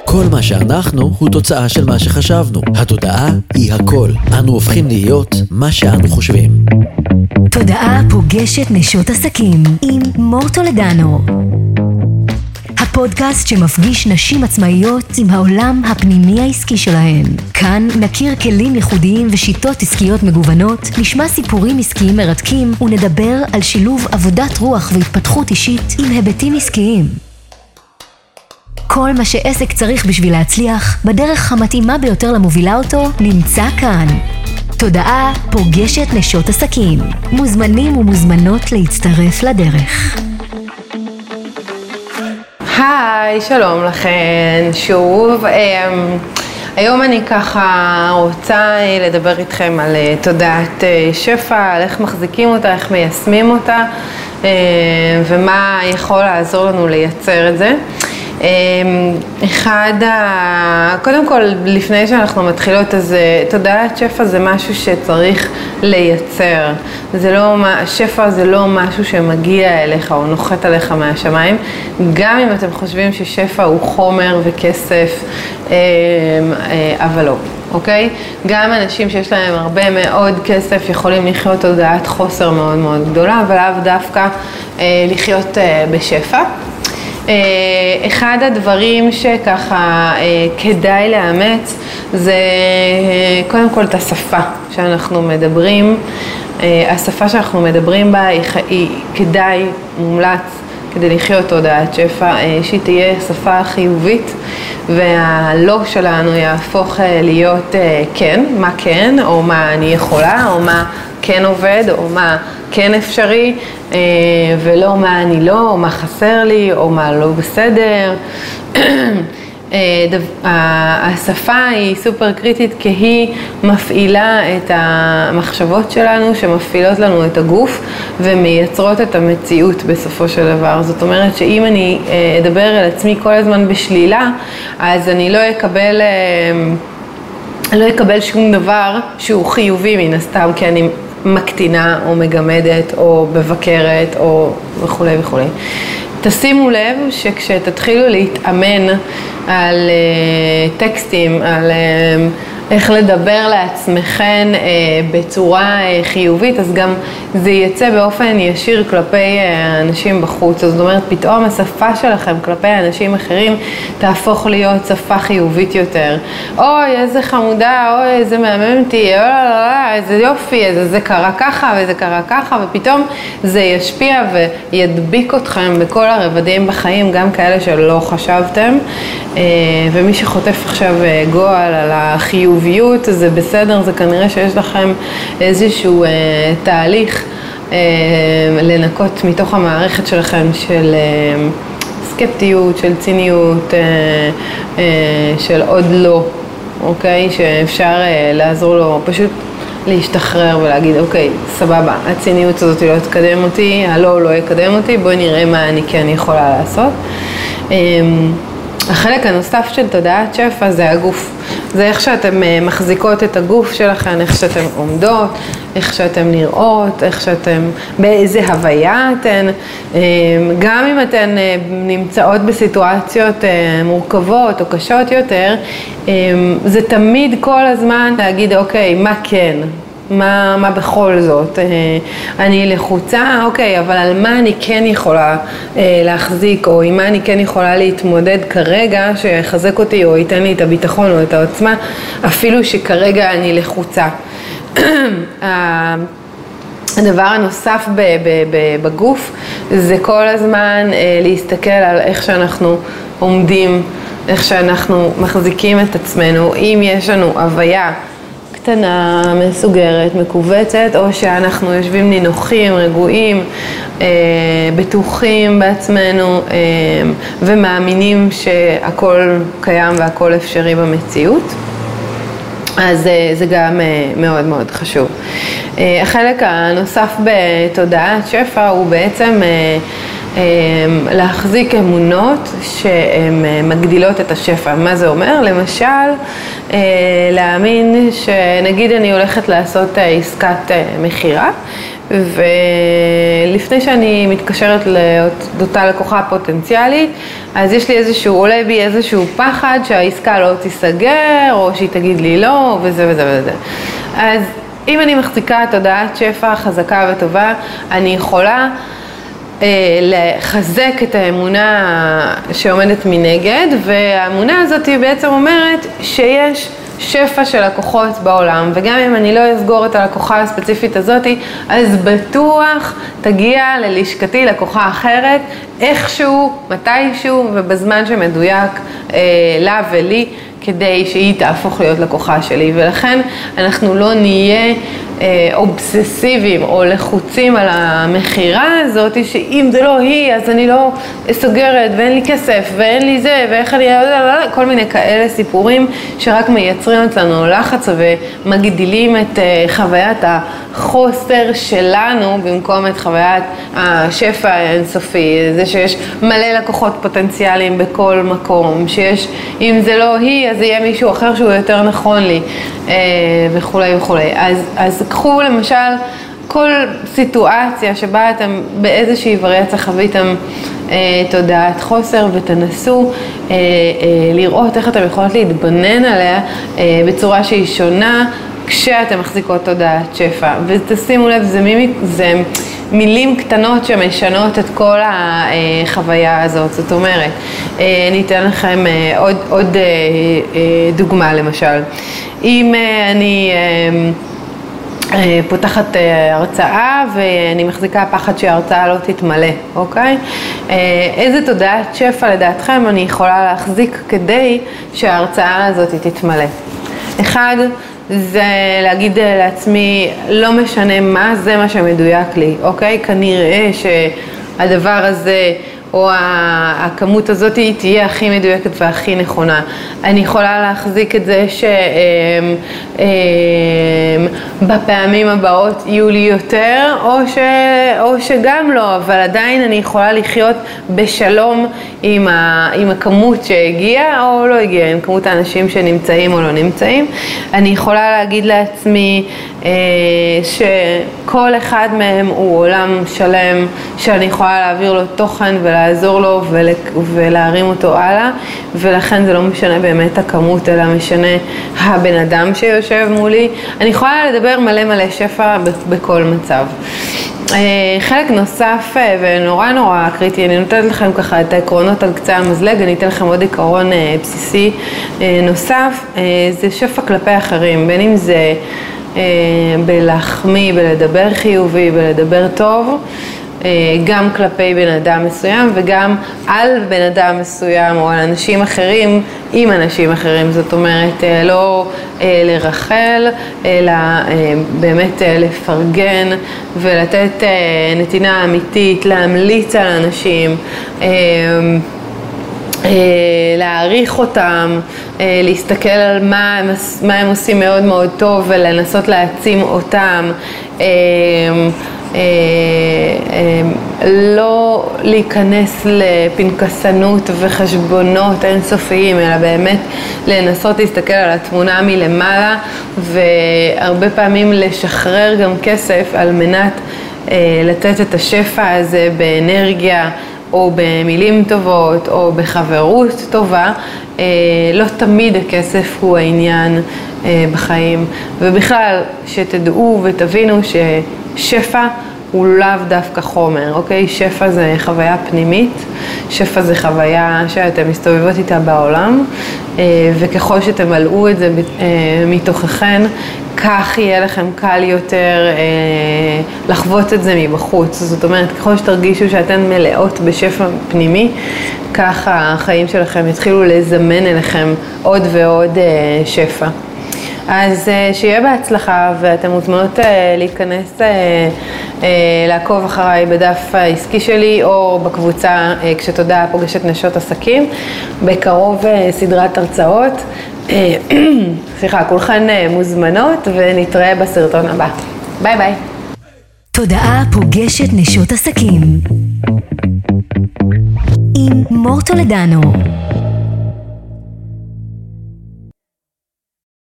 כל מה שאנחנו הוא תוצאה של מה שחשבנו. התודעה היא הכל. אנו הופכים להיות מה שאנו חושבים. תודעה פוגשת נשות עסקים עם מור טולדנו. הפודקאסט שמפגיש נשים עצמאיות עם העולם הפנימי העסקי שלהן. כאן נכיר כלים ייחודיים ושיטות עסקיות מגוונות, נשמע סיפורים עסקיים מרתקים ונדבר על שילוב עבודת רוח והתפתחות אישית עם היבטים עסקיים. כל מה שעסק צריך בשביל להצליח, בדרך המתאימה ביותר למובילה אותו, נמצא כאן. תודעה פוגשת נשות עסקים. מוזמנים ומוזמנות להצטרף לדרך. היי, שלום לכן, שוב. היום אני ככה רוצה לדבר איתכם על תודעת שפע, על איך מחזיקים אותה, איך מיישמים אותה, ומה יכול לעזור לנו לייצר את זה. קודם כל, לפני שאנחנו מתחילות, אז תודעת שפע זה משהו שצריך לייצר. שפע זה לא משהו שמגיע אליך או נוחת עליך מהשמיים. גם אם אתם חושבים ששפע הוא חומר וכסף, אבל לא, אוקיי? גם אנשים שיש להם הרבה מאוד כסף יכולים לחיות תודעת חוסר מאוד מאוד גדולה, אבל לאו דווקא לחיות בשפע. אחד הדברים שככה כדאי לאמץ זה קודם כל את השפה שאנחנו מדברים. השפה שאנחנו מדברים בה היא כדאי, מומלץ, כדי לחיות תודעת שפע, שהיא תהיה שפה חיובית, והלא שלנו יהפוך להיות כן, מה כן, או מה אני יכולה, או מה כן עובד, או מה כן אפשרי, ולא מה אני לא, או מה חסר לי, או מה לא בסדר. השפה היא סופר קריטית, כי היא מפעילה את המחשבות שלנו, שמפעילות לנו את הגוף, ומייצרות את המציאות בסופו של דבר. זאת אומרת שאם אני אדבר על עצמי כל הזמן בשלילה, אז אני לא אקבל שום דבר שהוא חיובי מן הסתם, כי אני מקטינה או מגמדת או מבקרת או וכו' וכו'. תשימו לב שכשתתחילו להתאמן על טקסטים, על איך לדבר לעצמכם בצורה חיובית, אז גם זה יצא באופן ישיר כלפי אנשים בחוץ. זאת אומרת, פתאום השפה שלכם כלפי אנשים אחרים תהפוך להיות שפה חיובית יותר. אוי, איזה חמודה, אוי, איזה מהממתי, איזה יופי, זה קרה ככה וזה קרה ככה, ופתאום זה ישפיע וידביק אתכם בכל הרבדים בחיים, גם כאלה שלא חשבתם. ומי שחוטף עכשיו גועל על החיוביות, זה בסדר, זה כנראה שיש לכם איזשהו תהליך לנקות מתוך המערכת שלכם של סקפטיות, של ציניות, של עוד לא, אוקיי? שאפשר לעזור לו פשוט להשתחרר ולהגיד, אוקיי, סבבה, הציניות הזאת לא תקדם אותי, הלא לא יקדם אותי, בואי נראה מה אני כן יכולה לעשות. החלק הנוסף של תודעת שפע זה הגוף. זה איך שאתם מחזיקות את הגוף שלכם, איך שאתם עומדות, איך שאתם נראות, באיזה הוויה אתן. גם אם אתן נמצאות בסיטואציות מורכבות או קשות יותר, זה תמיד כל הזמן להגיד, אוקיי, מה כן? מה בכל זאת? אני לחוצה, אוקיי, אבל על מה אני כן יכולה להחזיק, או עם מה אני כן יכולה להתמודד כרגע, שיחזק אותי, או ייתן לי את הביטחון או את העוצמה, אפילו שכרגע אני לחוצה. הדבר הנוסף בגוף, זה כל הזמן להסתכל על איך שאנחנו עומדים, איך שאנחנו מחזיקים את עצמנו, אם יש לנו הוויה קטנה, מסוגרת, מקובצת, או שאנחנו יושבים נינוחים, רגועים, בטוחים בעצמנו, ומאמינים שהכל קיים והכל אפשרי במציאות. אז זה גם מאוד מאוד חשוב. החלק הנוסף בתודעת שפע הוא בעצם להחזיק אמונות שהן מגדילות את השפע. מה זה אומר? למשל, להאמין שנגיד אני הולכת לעשות עסקת מחירה, ולפני שאני מתקשרת לאותה לקוחה פוטנציאלית, אז יש לי עולה בי איזשהו פחד שהעסקה לא תיסגר, או שהיא תגיד לי לא, וזה וזה וזה. אז אם אני מחזיקה תודעת שפע חזקה וטובה, אני יכולה לחזק את האמונה שעומדת מנגד, והאמונה הזאת היא בעצם אומרת שיש שפע של לקוחות בעולם, וגם אם אני לא אסגור את הלקוחה הספציפית הזאת, אז בטוח תגיע ללשכתי לקוחה אחרת, איכשהו, מתישהו ובזמן שמדויק לה ולי, כדי שהיא תהפוך להיות לקוחה שלי. ולכן אנחנו לא נהיה אובססיביים או לחוצים על המחירה הזאת, שאם זה לא היא אז אני לא סוגרת ואין לי כסף ואין לי זה ואיך אני כל מיני כאלה סיפורים שרק מייצרים אצלנו לחץ ומגדילים את חוויית החוסר שלנו במקום את חוויית השפע האינסופי, זה שיש מלא לקוחות פוטנציאליים בכל מקום, שיש אם זה לא היא אז יהיה מישהו אחר שהוא יותר נכון לי וכולי וכולי. אז קחו למשל כל סיטואציה שבה אתם באיזושהי וריאציה חוויתם תודעת חוסר, ותנסו לראות איך אתם יכולות להתבונן עליה בצורה שהיא שונה כשאתם מחזיקות תודעת שפע. ותשימו לב, זה מילים קטנות שמשנות את כל החוויה הזאת. זאת אומרת, אני אתן לכם עוד דוגמה למשל. אם אני פותחת הרצאה ואני מחזיקה פחד שההרצאה לא תתמלא, אוקיי? איזה תודעת שפע לדעתכם אני יכולה להחזיק כדי שההרצאה הזאת תתמלא? אחד, זה להגיד לעצמי, לא משנה מה, זה מה שמדויק לי, אוקיי? כנראה שהדבר הזה או הכמות הזאת היא תהיה הכי מדויקת והכי נכונה. אני יכולה להחזיק את זה שבפעמים הבאות יהיו לי יותר, או שגם לא, אבל עדיין אני יכולה לחיות בשלום עם הכמות שהגיעה או לא הגיעה, עם כמות האנשים שנמצאים או לא נמצאים. אני יכולה להגיד לעצמי שכל אחד מהם הוא עולם שלם, שאני יכולה להעביר לו תוכן ולעזור לו ולהרים אותו הלאה, ולכן זה לא משנה באמת הכמות, אלא משנה הבן אדם שיושב מולי. אני יכולה לדבר מלא שפע בכל מצב. חלק נוסף ונורא נורא קריטי, אני נותנת לכם ככה את העקרונות על קצה המזלג, אני אתן לכם עוד עקרון בסיסי נוסף, זה שפע כלפי אחרים, בין אם זה בלהחמיא, בלדבר חיובי, בלדבר טוב, גם כלפי בן אדם מסוים וגם על בן אדם מסוים או על אנשים אחרים עם אנשים אחרים. זאת אומרת, לא לרחל, אלא באמת לפרגן ולתת נתינה אמיתית, להמליץ על אנשים, להעריך אותם, להסתכל על מה הם עושים מאוד מאוד טוב ולנסות להעצים אותם, לא להיכנס לפנקסנות וחשבונות אינסופיים, אלא באמת לנסות להסתכל על התמונה מלמעלה, והרבה פעמים לשחרר גם כסף על מנת לתת את השפע הזה באנרגיה או במילים טובות או בחברות טובה. לא תמיד הכסף הוא העניין בחיים, ובכלל שתדעו ותבינו ששפע הוא לאו דווקא חומר, אוקיי? שפע זה חוויה פנימית, שפע זה חוויה שאתם מסתובבות איתה בעולם, וככל שתמלאו את זה מתוככן, כך יהיה לכם קל יותר לחוות את זה מבחוץ. זאת אומרת, ככל שתרגישו שאתן מלאות בשפע פנימי, כך החיים שלכם יתחילו לזמן אליכם עוד ועוד שפע. אז שיהיה בהצלחה, ואתם מוזמנות להיכנס לעקוב אחריי בדף העסקי שלי או בקבוצה כשתודעה פוגשת נשות עסקים. בקרוב סדרת הרצאות. סליחה, כולכן מוזמנות, ונתראה בסרטון הבא. ביי ביי. תודעה פוגשת נשות עסקים עם מור טולדנו.